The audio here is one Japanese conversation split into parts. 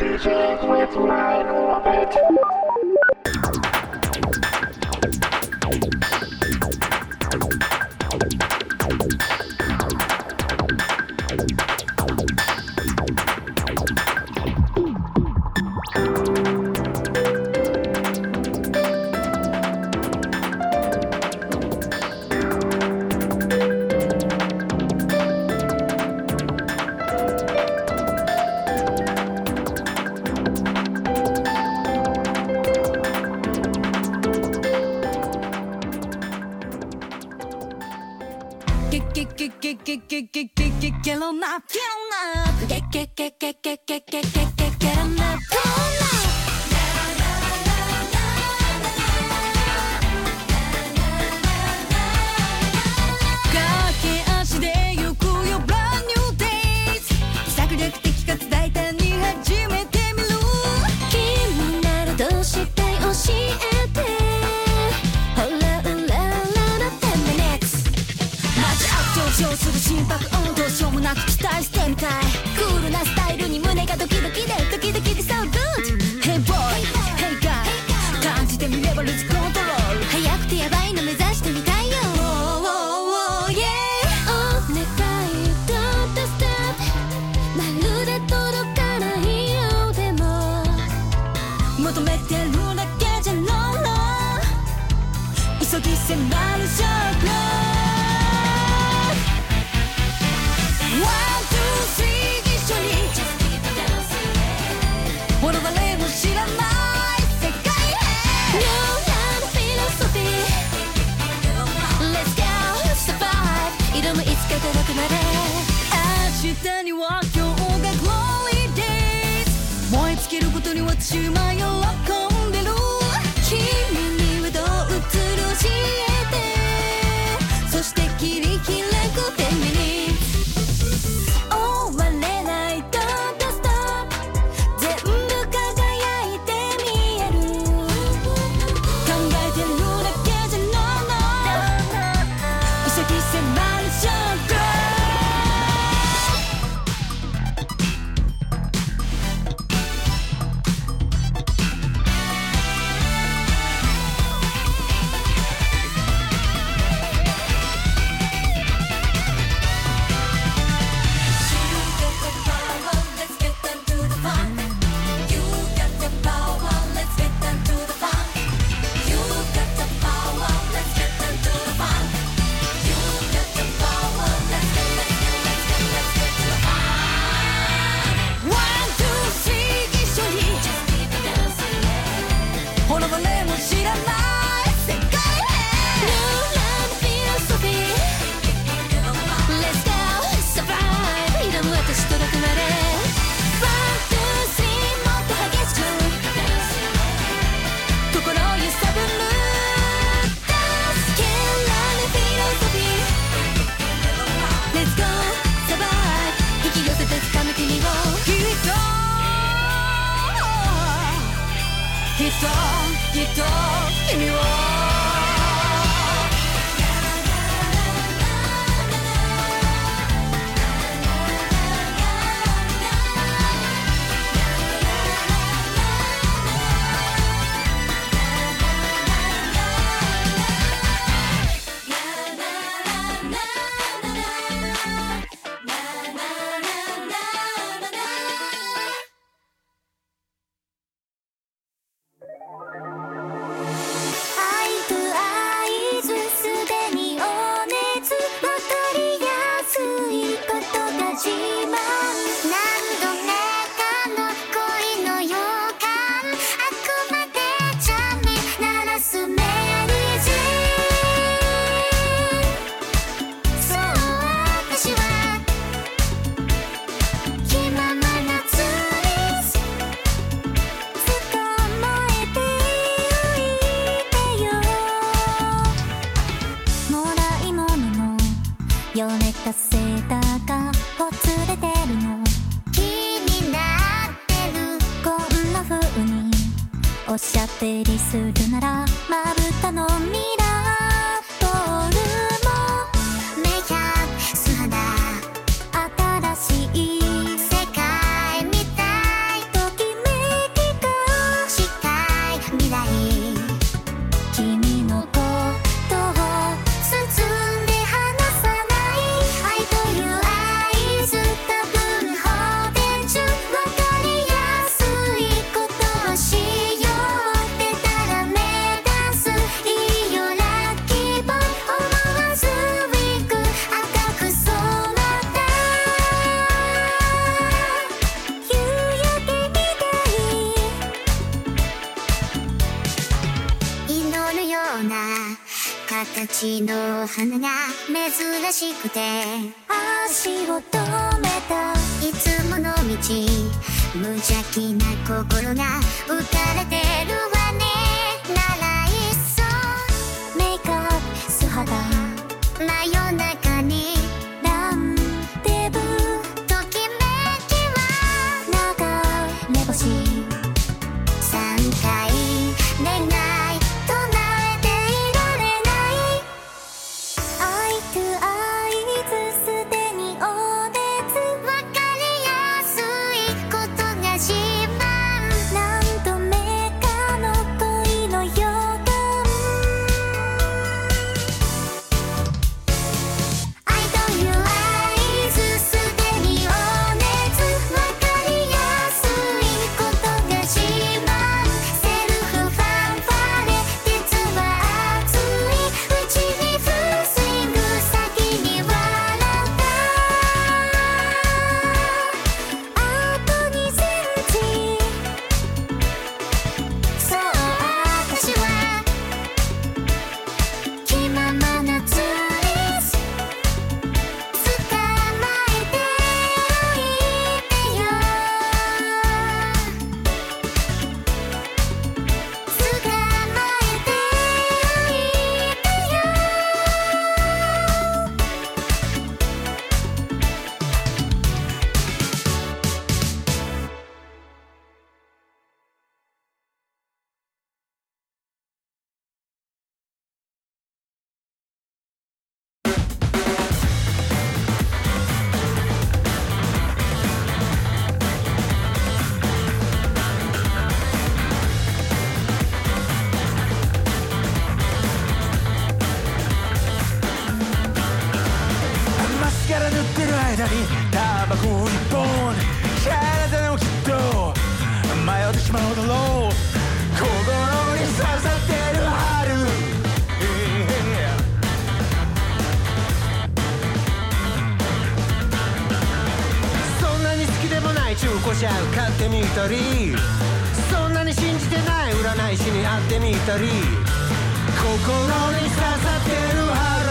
DJs with my orbit. ちの花が珍しくて足を止めたいつもの道無邪気な心が浮かれてるわねならいっそメイクアップ素肌真夜中にランデブーときめきは流れ星3回願い唱えていられない愛と合図すでにお熱分かりやすいことが自慢何度目かの恋の予感愛という合図すでにお熱分かりやすいことが自慢セルフファンファーレ実は熱いうちにフルスイング先に笑ったあと2センチそう私は気ままなツーリス捕まえておいてよ捕まえておいてよマスカラ塗ってる間にタバコ1本体のきっと迷ってしまうだろう心に刺さってる春そんなに好きでもない中古車買ってみたりそんなに信じてない占い師に会ってみたり心に刺さってる春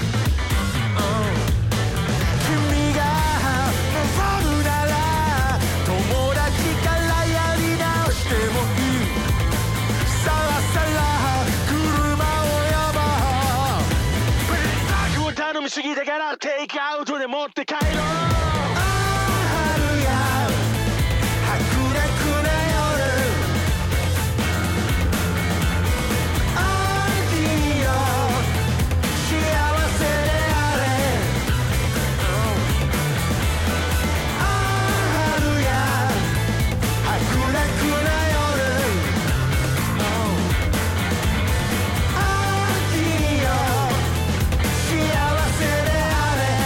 君が望むなら友達からやり直してもいいさらさら車を呼ぼうビッグマックを頼みすぎだからテイクアウトで持って帰ろう春や白濁な夜君よ幸せであれ春や白濁な夜君よ幸せであれ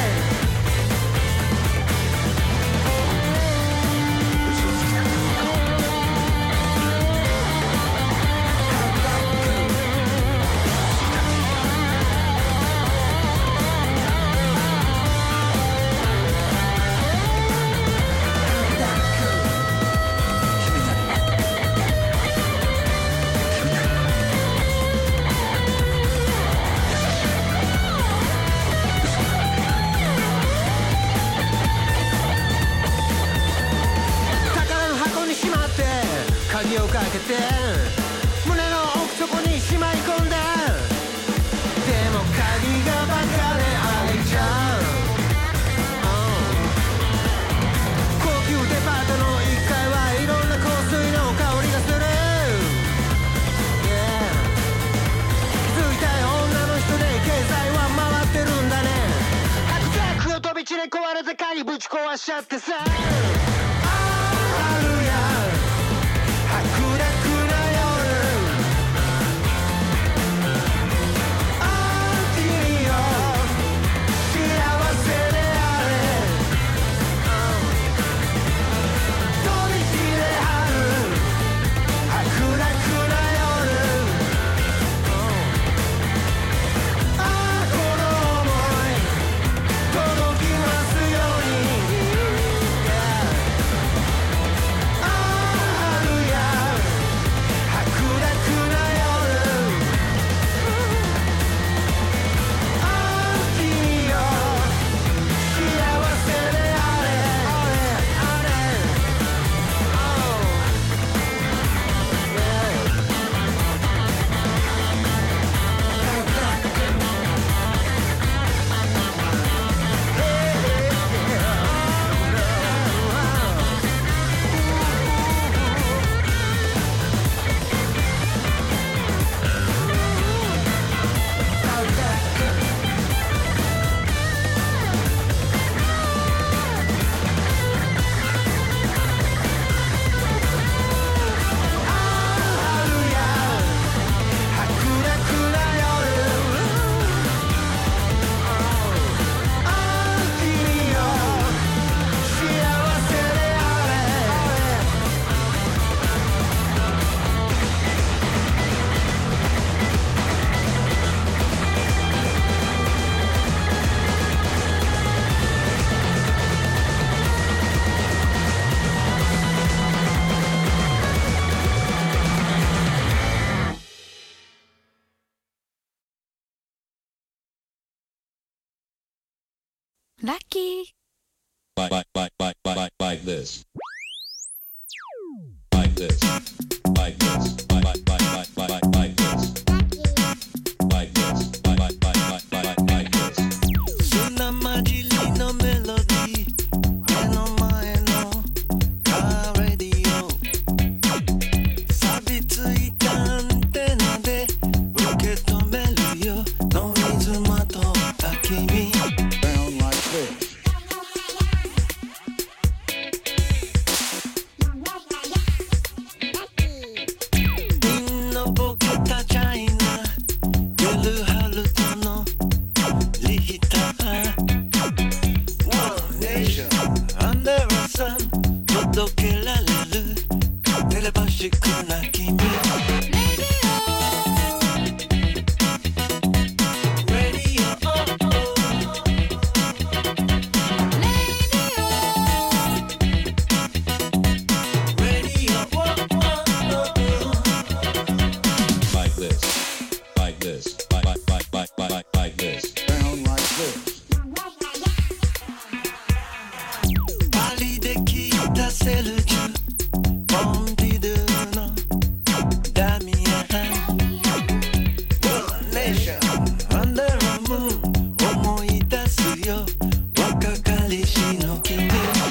宝の箱にしまって鍵をかけて胸の奥底にしまい込んだでも鍵がバカで開いちゃう高級デパートの1階はいろんな香水の香りがする Yeah 気づいたよ女の人で経済は回ってるんだね白弱を飛び散れ壊れた鍵ぶち壊しちゃってさ春や白濁な夜君よ幸せであれ飛び散れ春白濁な夜この想い届きますようにラッキー。 Like this. Like this. Like this. Like this. Like this. Like this. 砂混じりのメロディー、目の前のカーレディオ、錆びついたアンテナで受け止めるよ、ノイズまとった君。 Sound like this. みんなボケたチャイナ、ゲルハルトのリヒター、 One Nation Under a Sun 届けられるテレパシックな君。 Like this. Like this. Like this. Sound like this. パリで聞いたセルジュ、ポンピドゥのダミアン、 One Nation Under a Moon 思い出すよ、若かりしの君。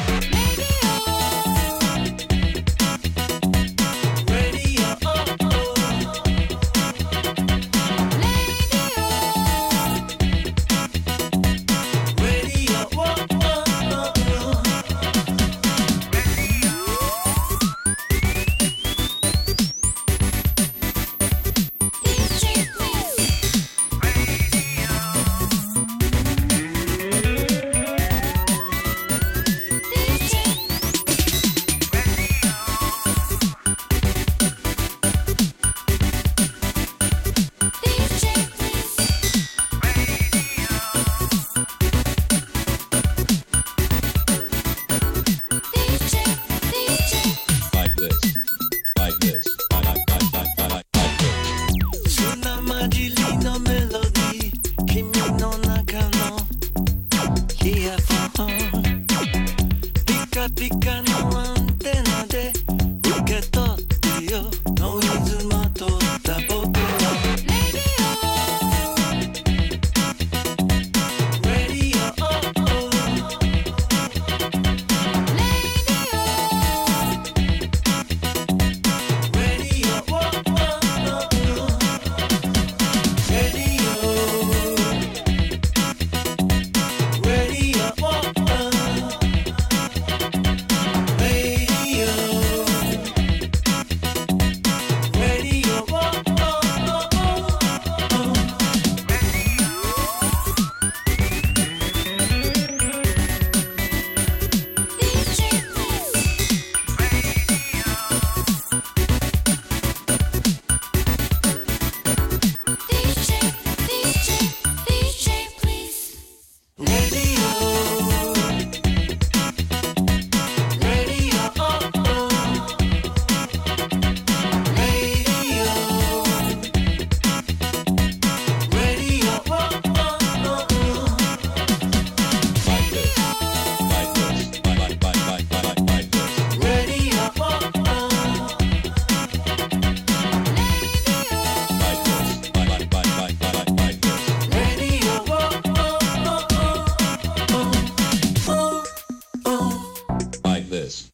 Like this. Like this. Like this. 砂混じりのメロディー、君の中のイヤフォン、ピカピカのアンテナで受け取ってよ、ノイズまとった僕のレディオ、レディオ、 Like this.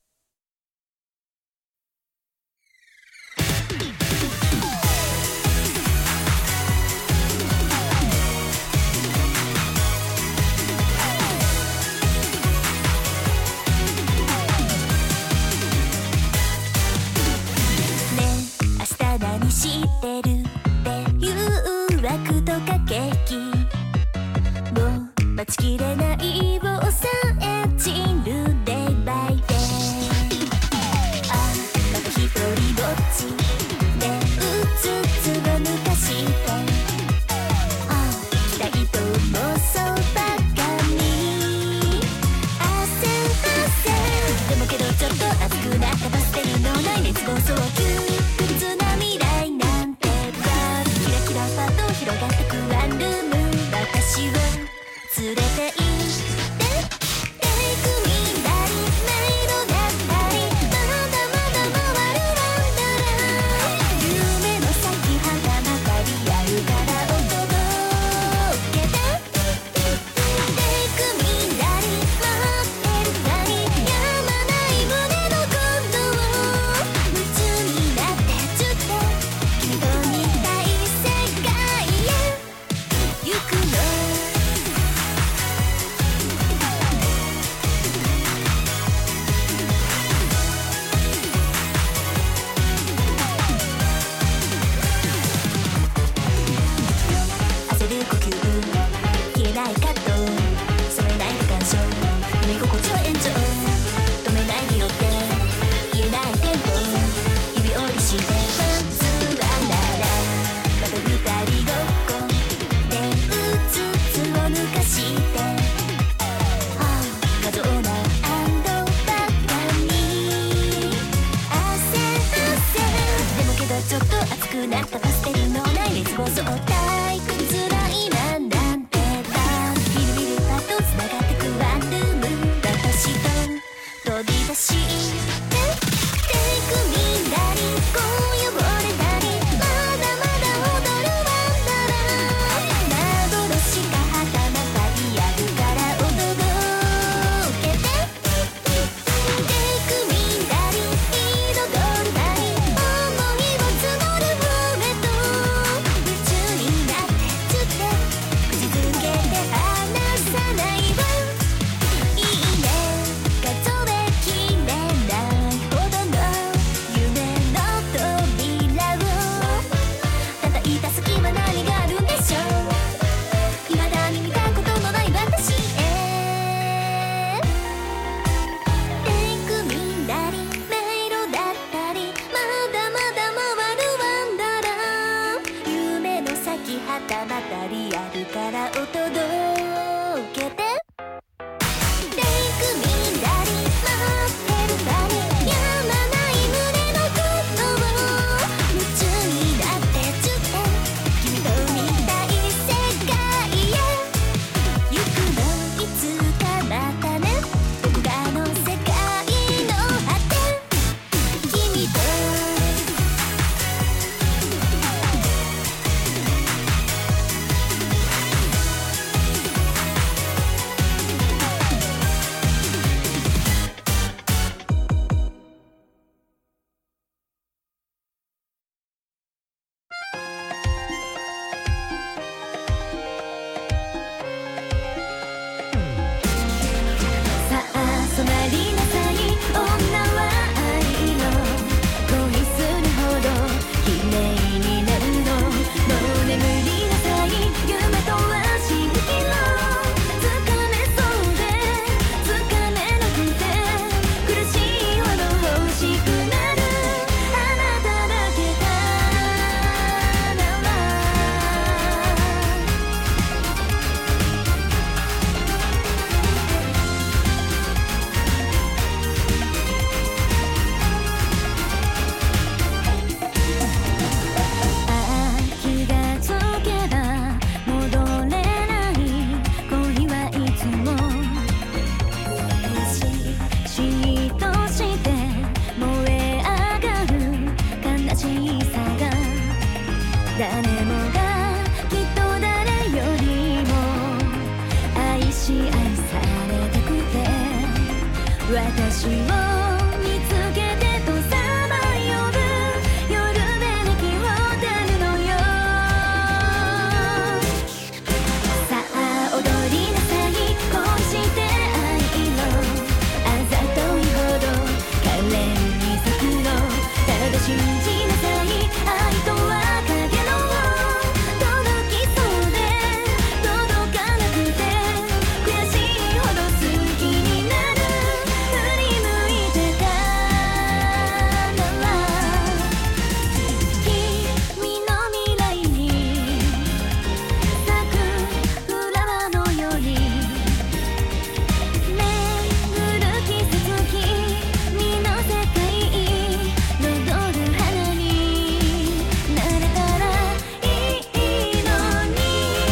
明日何してるって誘惑と駆け引き、もう待ちきれないを抑え散るデイバイデイ。あ、また一人ぼっちでうつつを抜かして、あ、期待と妄想ばかり汗でもけどちょっと熱くなったパステルのない熱暴走窮屈な未来なんてがキラキラパッと広がってくワンルーム、私を連れて行って私を見つけてとさまよう夜で泣きを出るのよ。さあ踊りなさい恋して愛のあざといほど可憐に咲くの。ただ信じなさい愛とは影の届きそうで届かなくて悔しいほど好きになる。振り向いてたなら君の未来に咲くフラワーのように巡る季節君の世界彩る花になれたらいいのに。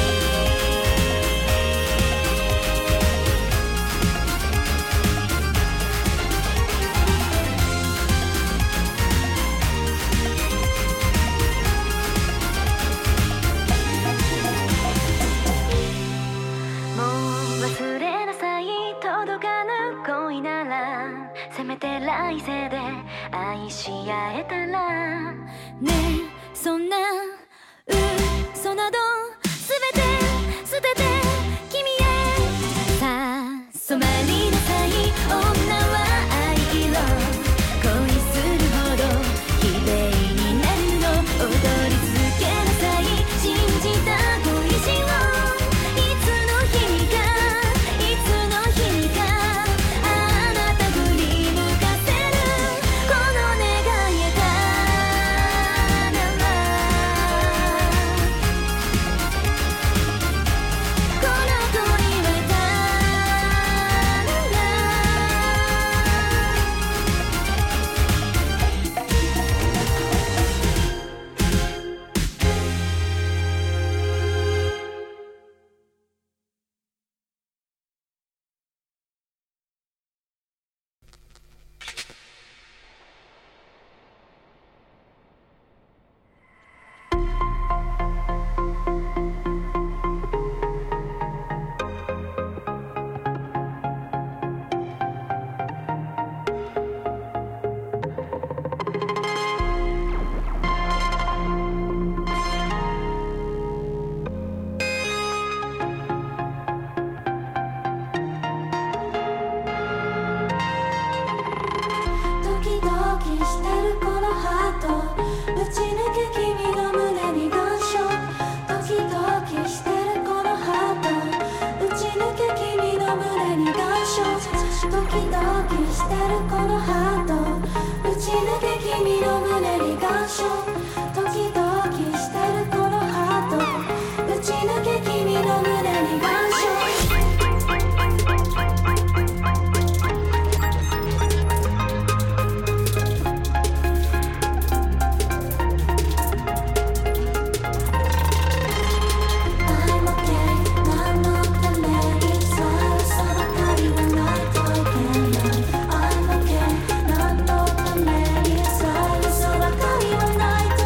もう忘れなさい届かぬ恋ならせめて来世で愛し合えたらねえそんな嘘などすべて捨てて君へさあ染まりなさい女は愛色恋するほど綺麗になるの。踊り続けなさい信じた恋路をいつの日にかいつの日にかあなた振り向かせるこの願いがならこの恋はたなら I'm okay 何のためにさ嘘ばかりはないと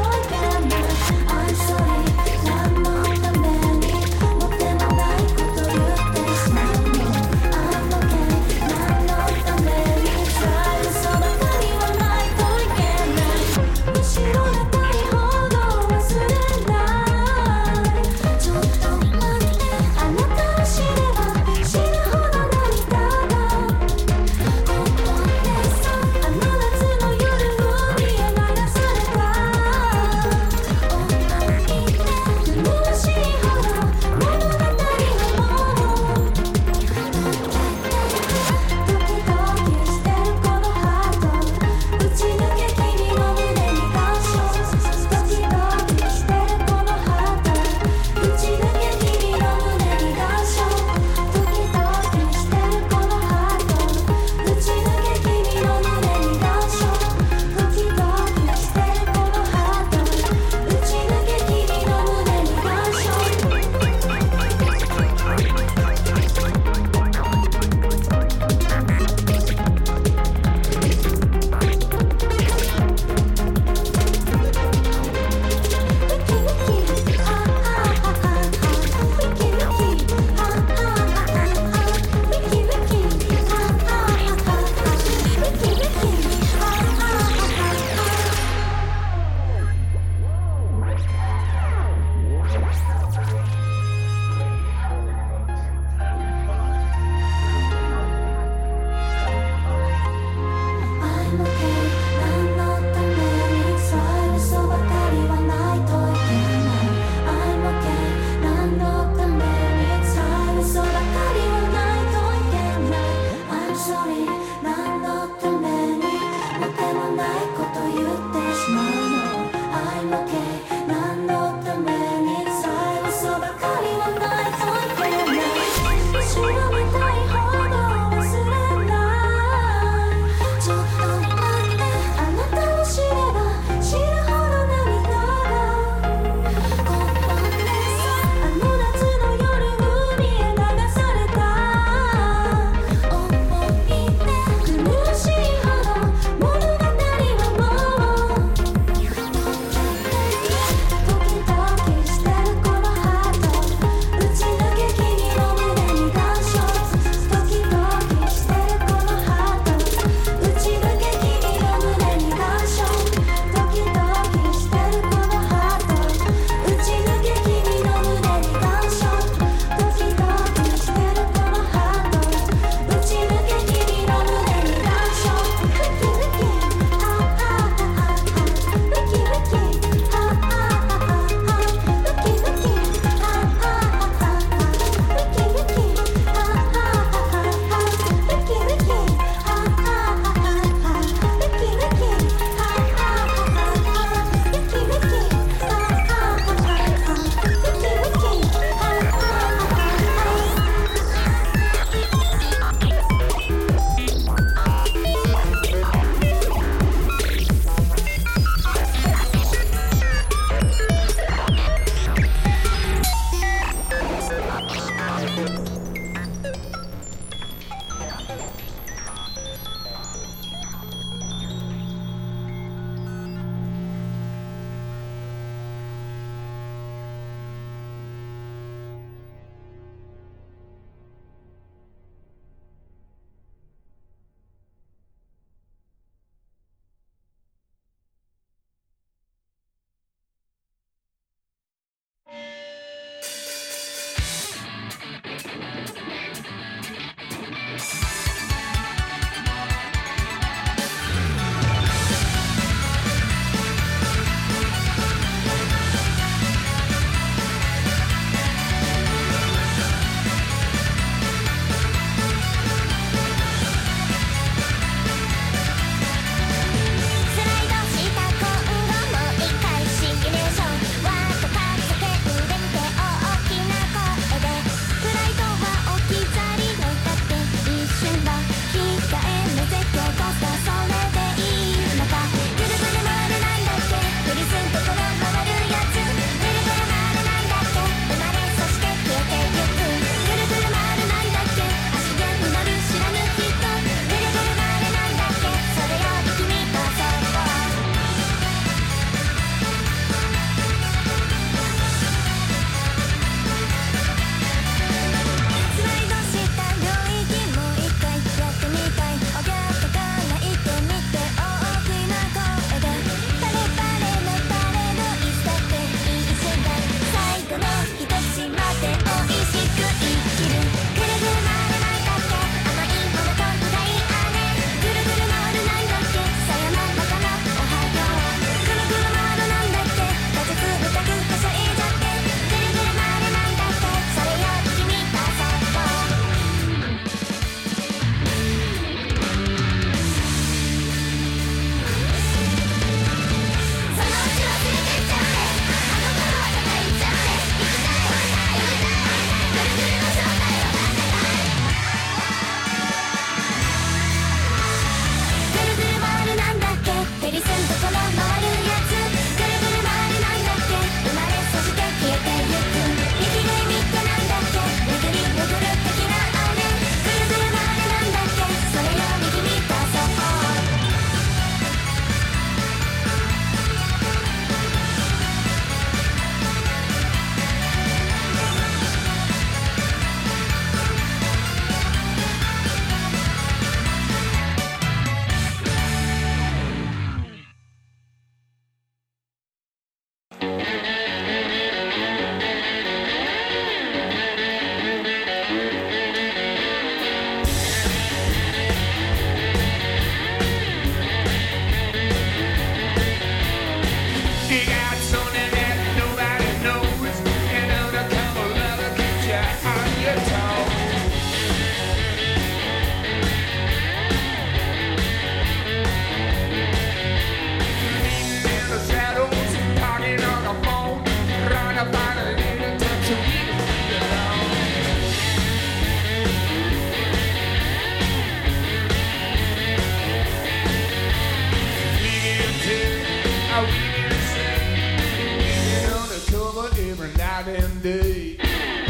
Every night and day.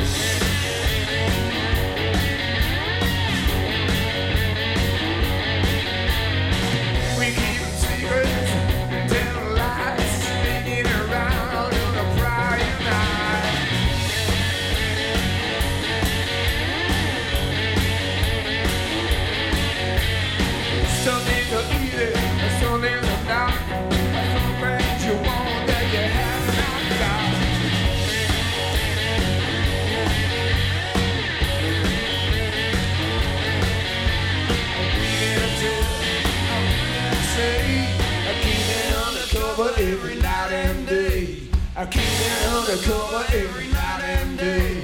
We keep secrets and tell lies, sneaking around on a Friday night. Some days are easy, some days are not. Some things you want that you have not got. Every night and day, I keep it undercover every night and day.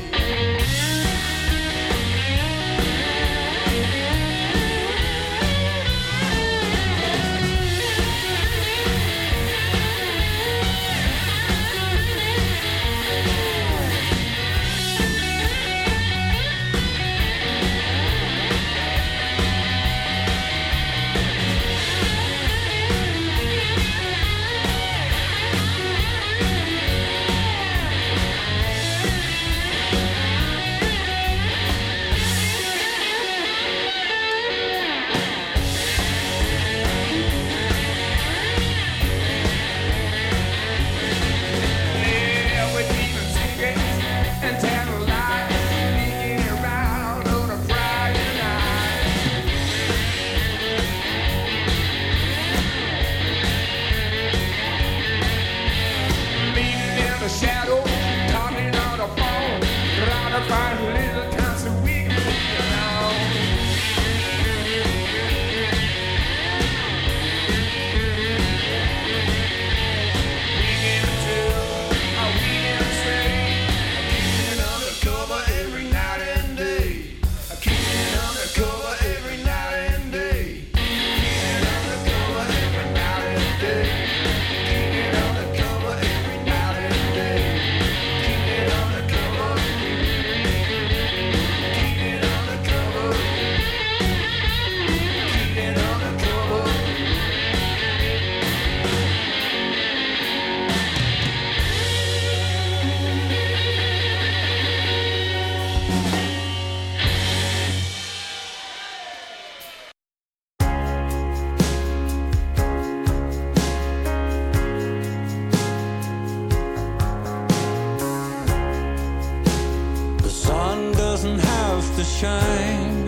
shine.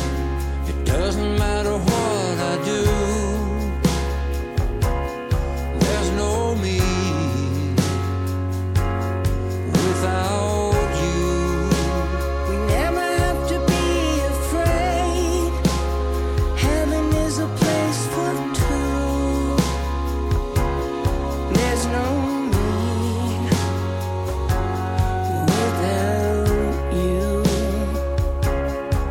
It doesn't matter what I do. There's no me without you. We never have to be afraid. Heaven is a place for two. There's no me without you.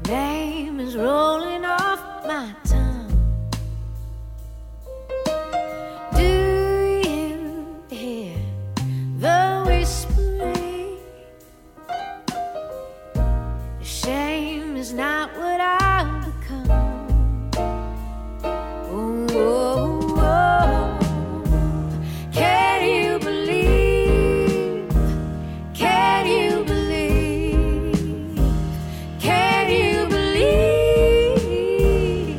name is rolling off my tongue. Do you hear the whispering? Shame is not what I've become. Oh, oh, oh. Can you believe? Can you believe? Can you believe?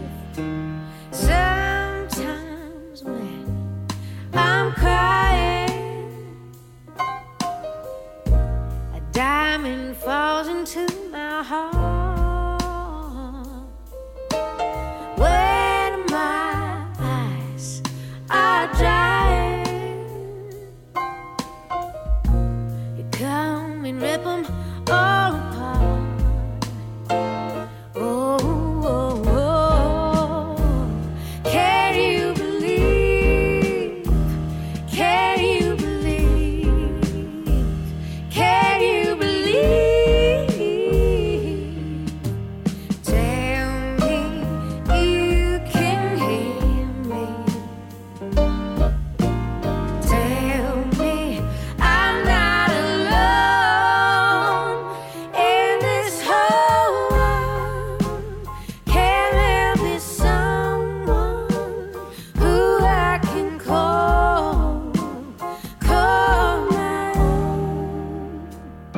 Sometimes when I'm crying, a diamond falls into my heart. When my eyes are drying, you come and rip them all apart. Oh, oh, oh. Can you believe? Can you believe? Can you believe? Tell me you can hear me. Tell me I'm not alone in this whole world. Can there be someone who I can call my own?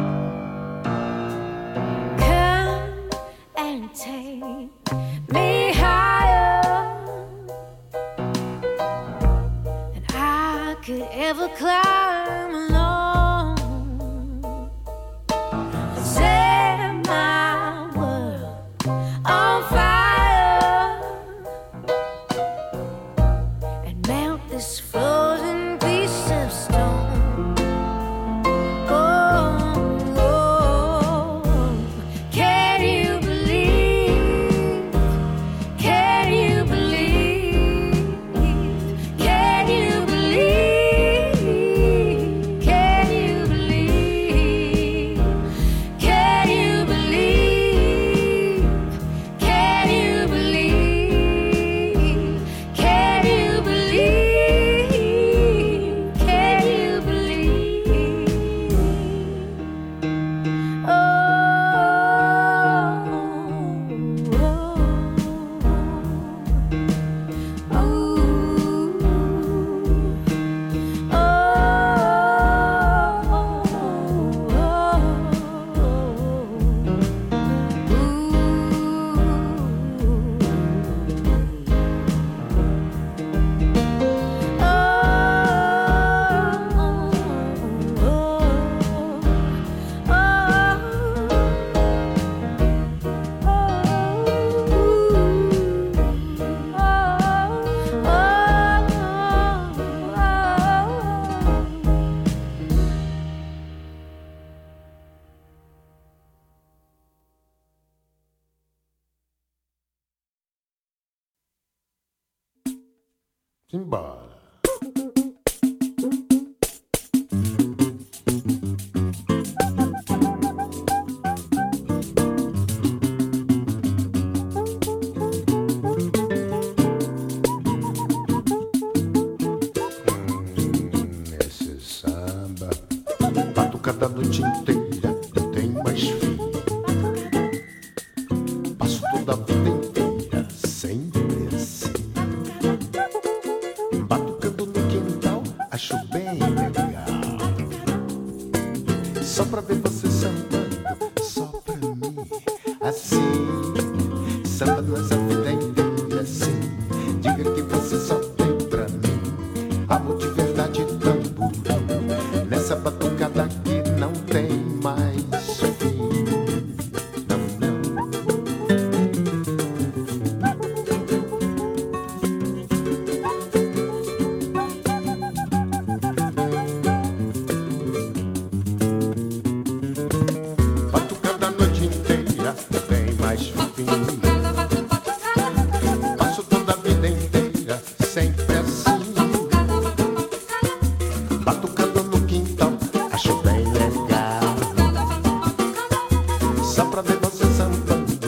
Come and take me higher than I could ever climb alone. Set my world on fire and melt this frozen piece of stone. Oh, oh. Can you believe? Can you believe? Can you believe? Can you believe? Can you believe? Can you believe? Can you believe? Can you believe? Oh, Simbora. Esse samba, batucada a noite inteira, não tem mais fim. Passo toda a vida inteira, sempre assim. Batucando no quintal, acho bem legal. Só pra ver você sambando, só pra mim. Assim, samba nossa vida inteira, assim. Diga que você só tem pra mim. Amor de verdade, tamborim. Nessa batucada que não tem mais fim. Não, não. Batucada a noite inteira, não tem mais fim. Passo toda a vida inteira, sempre assim. Batucando no quintal, acho bem legal. Só pra ver você sambando,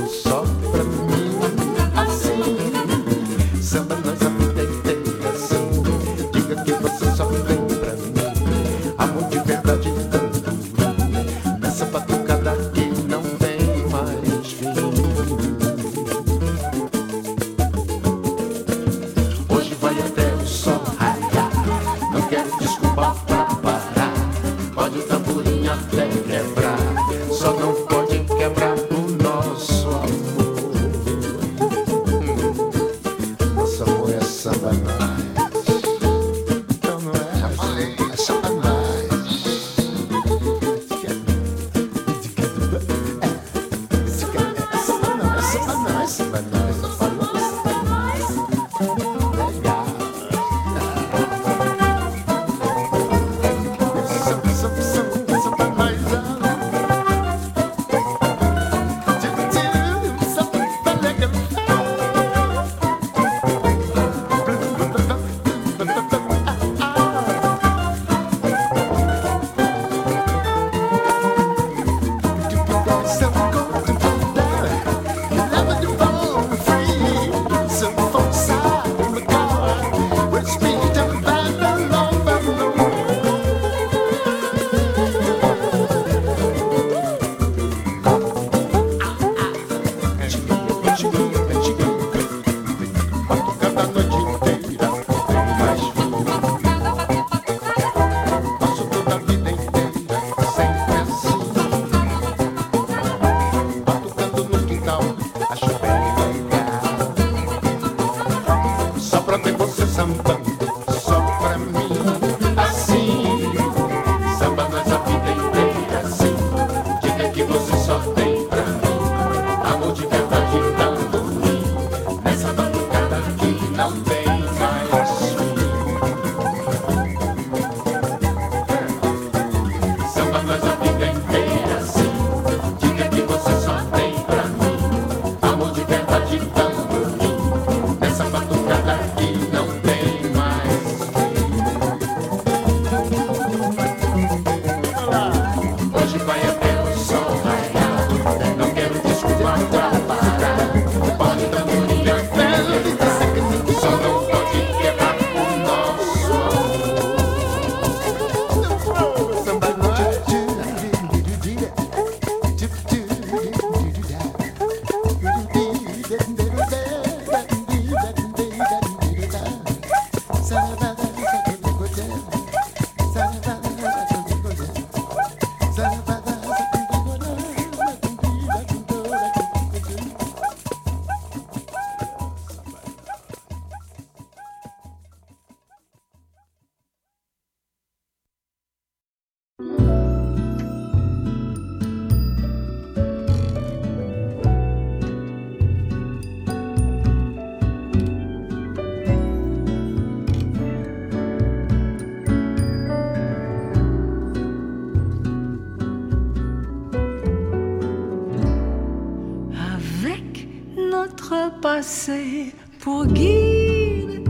notre passé pour guide.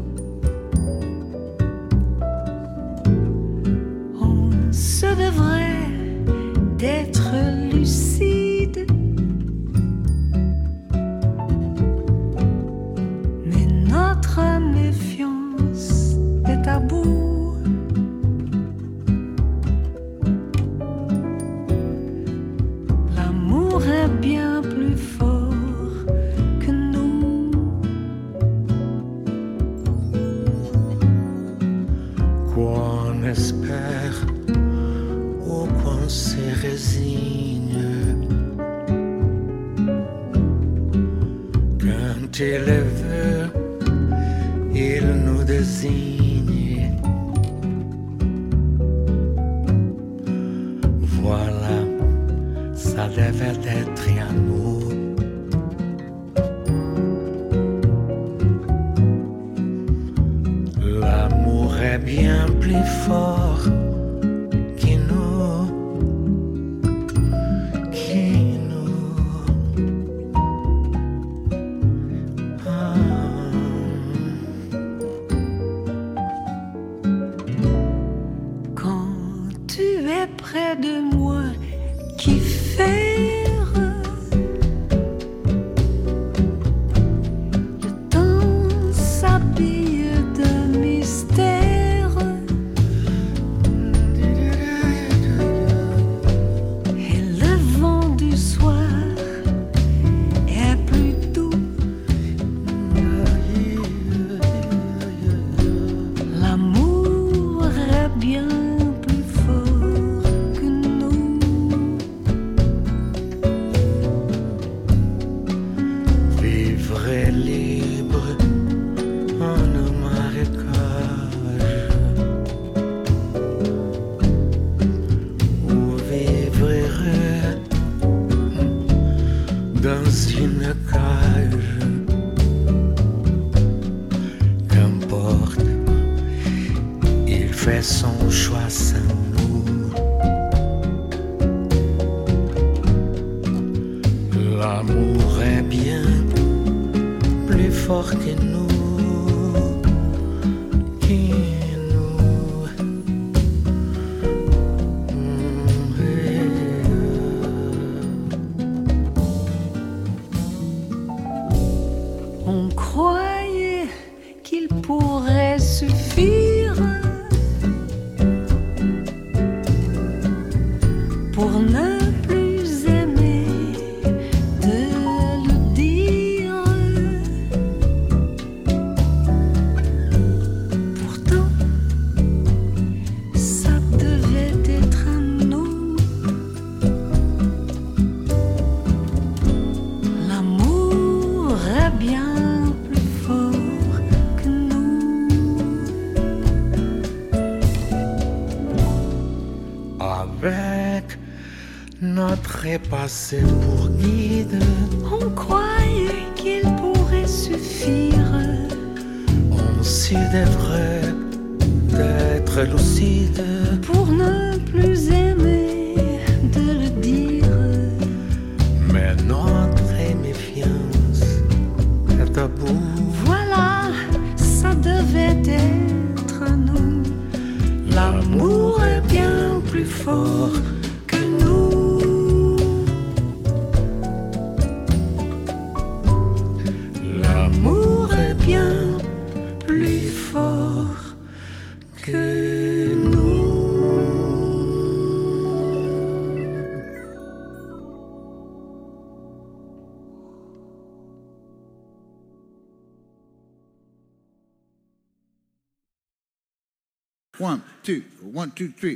On se devrait d'être lucide, mais notre méfiance est à bout. L'amour est bien plus fort que nous. Qu'on espère ou qu'on se résigne, quand il le veut, il nous désigne. Voilà, ça devait être à nous. L'amour est bien plus fort que nous, que nous. Quand tu es près de moi, qui faire le temps s'habille de mystère et le vent du soir est plus doux. L'amour est bien plus fort que nous. Vivre libre en un marécage, ou vivre heureux dans une cage. Qu'importe, il fait son choix sans nous. L'amour est bien plus fort que nous, que nous. On croyait qu'il pourrait suffire pour ne plus aimer de le dire. Pourtant, ça devait être à nous. L'amour est bien plus fort que nous. Avec notre passé pour guide, On croyait qu'il pourrait suffire on s'y devrait d'être lucide. pour ne plus aimer de le dire. Mais notre méfiance est à bout. Voilà, ça devait être à nous. L'amour est bien plus fort que nous. L'amour est bien plus fort que nous. One, two, three.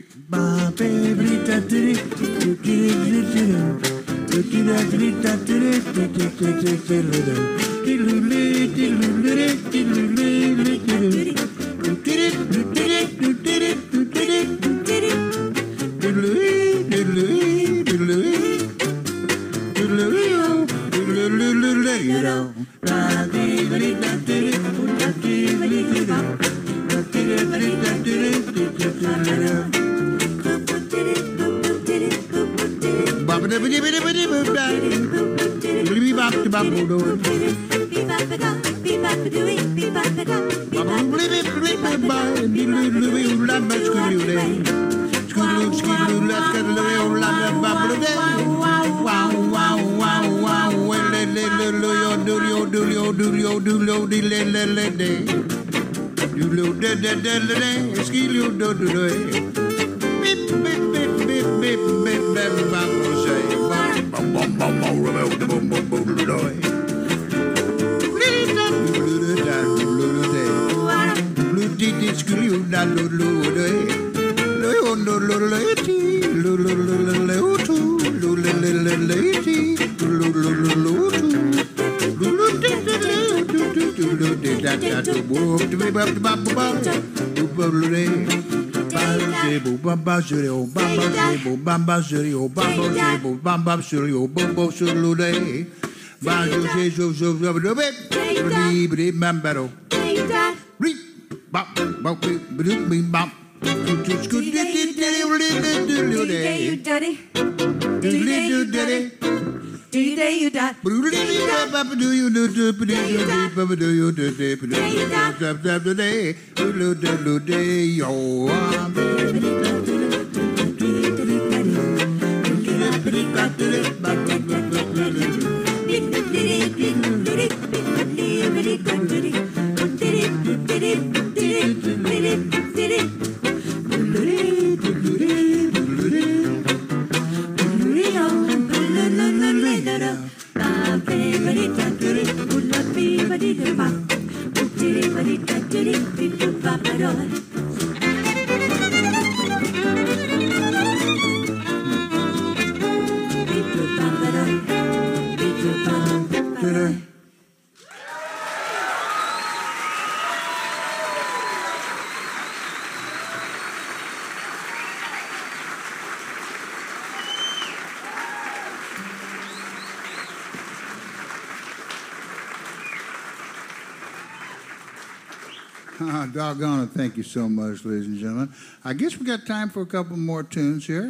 Doggone it. Thank you so much, ladies and gentlemen. I guess we got time for a couple more tunes here.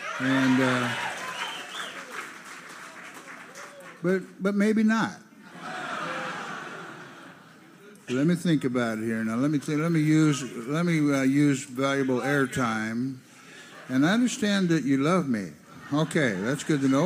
And, but maybe not. Let me think about it here. Now, let me use valuable airtime. And I understand that you love me. Okay, that's good to know.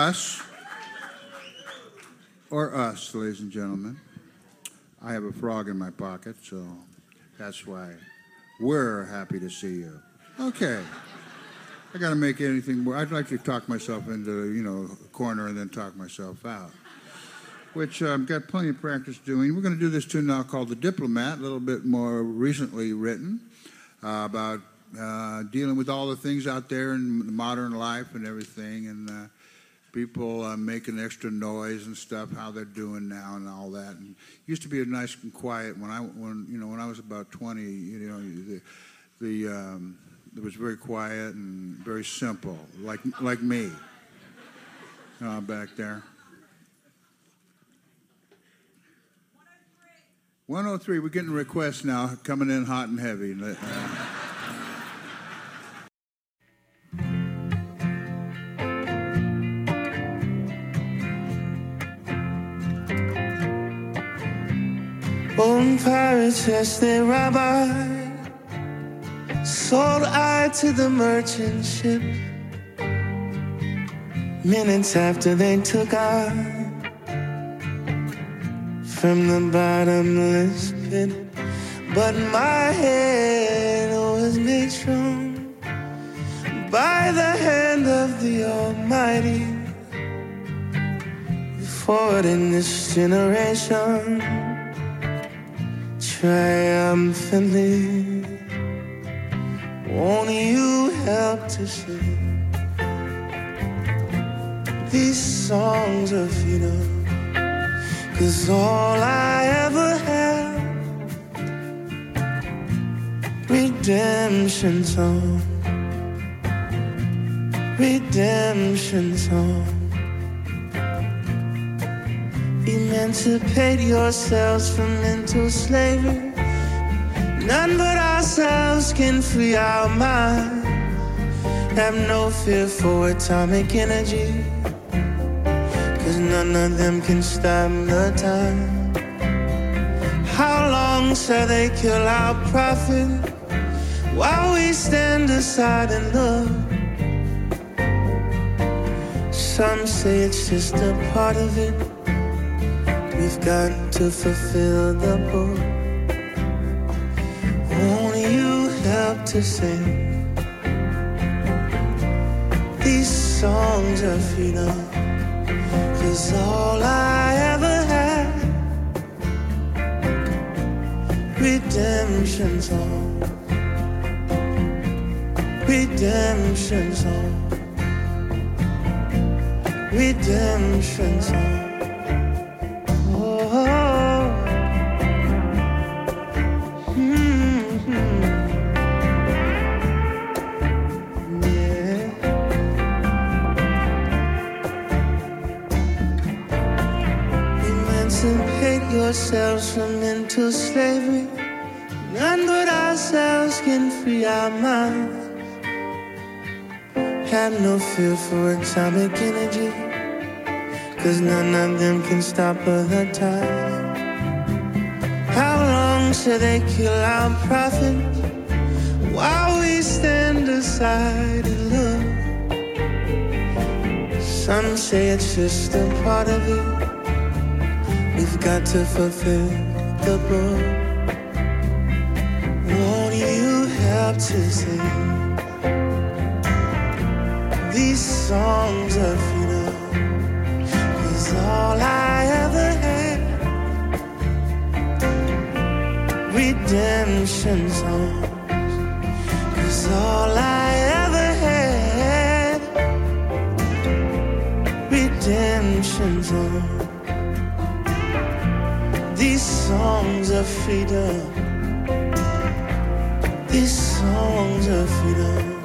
Or us, ladies and gentlemen. I have a frog in my pocket, so that's why we're happy to see you. Okay. I got to make anything more. I'd like to talk myself into, a corner and then talk myself out, which I've got plenty of practice doing. We're going to do this tune now called The Diplomat, a little bit more recently written, about dealing with all the things out there in modern life and everything, and people making extra noise and stuff, how they're doing now and all that. And it used to be nice and quiet when I was about 20. It was very quiet and very simple, like me, back there. 103. We're getting requests now, coming in hot and heavy. On pirates as they rob I, sold I to the merchant ship. Minutes after they took I from the bottomless pit, but my head was made strong by the hand of the Almighty. Forward in this generation, triumphantly, won't you help to sing these songs of freedom? 'Cause all I ever had, redemption song, redemption song. Emancipate yourselves from mental slavery. None but ourselves can free our minds. Have no fear for atomic energy, 'cause none of them can stop the time. How long shall they kill our prophet while we stand aside and look? Some say it's just a part of it. We've got to fulfill the book. Won't you help to sing these songs of freedom? 'Cause all I ever had, redemption song, redemption song, redemption song. Emancipate yourselves from mental slavery. None but ourselves can free our minds. Have no fear for atomic energy, 'cause none of them can stop the time. How long shall they kill our prophets while we stand aside and look? Some say it's just a part of it. We've got to fulfill the book. Won't you help to sing these songs of freedom? 'Cause all I ever had, redemption songs. 'Cause all I ever had, redemption songs. These songs of freedom, these songs of freedom.